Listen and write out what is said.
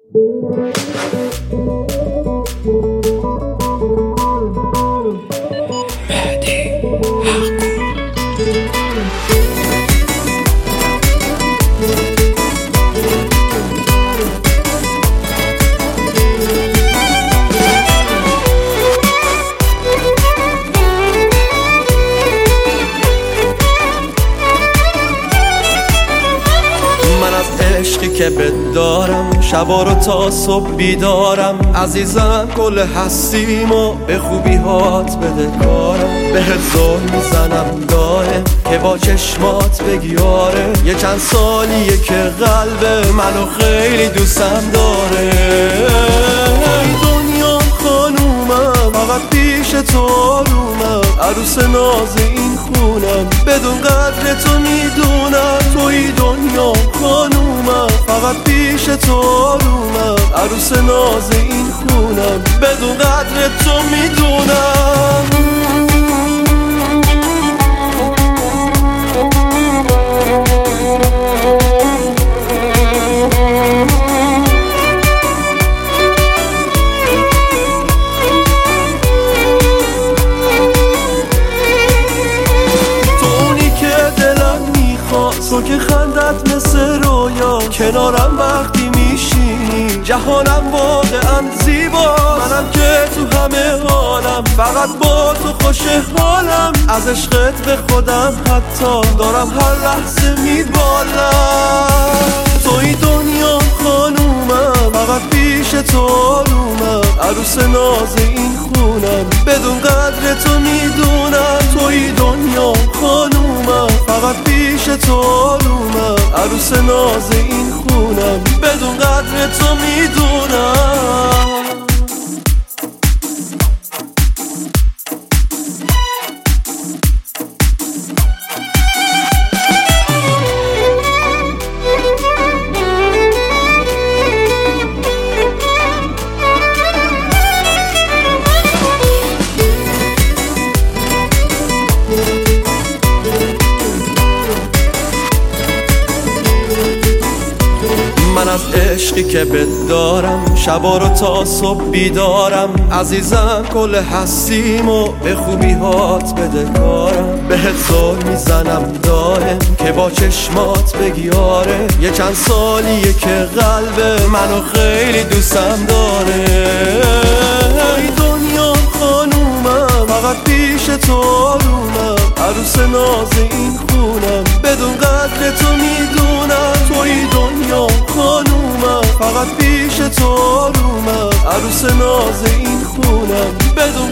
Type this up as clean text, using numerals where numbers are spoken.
عشقی که بدارم شبا رو تا صبح بیدارم، عزیزم کل هستیم و به خوبی هات بده کارم. بهت زل میزنم دائم که با چشمات بگی آره، یه چند سالیه که قلب منو خیلی دوستم داره. ای دنیا خانومم فقط پیش تو آرومم، عروس ناز این خونم بدون قدر تو میدونم. توی دنیا خانومم فقط پیش تو آرومم، عروس ناز این خونم بدون قدر تو میدونم. تو که خندت مثل رویا، کنارم وقتی میشینی جهانم واقعا زیبا. منم که تو همه حالم فقط با تو خوش حالم، از عشقت به خودم حتی دارم هر لحظه میبالم. توی دنیا خانومم فقط پیش تو آرومم، عروس ناز این خونم بدون قدر تو میدونم. توی دنیا خانومم فقط پیش تو آرومم، عروس ناز این خونم بدون قدر تو میدونم. من از عشقی که بدارم شبا رو تا صبح بیدارم، عزیزم کل هستیم و به خوبی هات بده کارم. بهت زل میزنم دائم که با چشمات بگی آره، یه چند سالیه که قلب منو خیلی دوستم داره. ای دنیا خانومم فقط پیش تو آرومم، عروس ناز این خونم بدون قدر تو میدونم. توی دنیا خانومم فقط پیش تو آرومم، عروس ناز این خونم بدون